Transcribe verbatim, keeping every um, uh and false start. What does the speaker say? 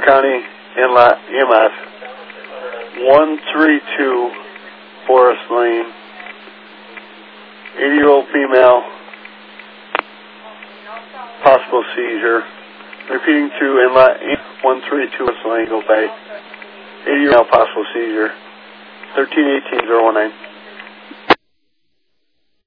County Inlet E M S, one three two Forest Lane, eighty-year-old female, possible seizure. Repeating to Inlet one three two Forest Lane, Eagle Bay, eighty-year-old male, possible seizure, thirteen eighteen oh one nine.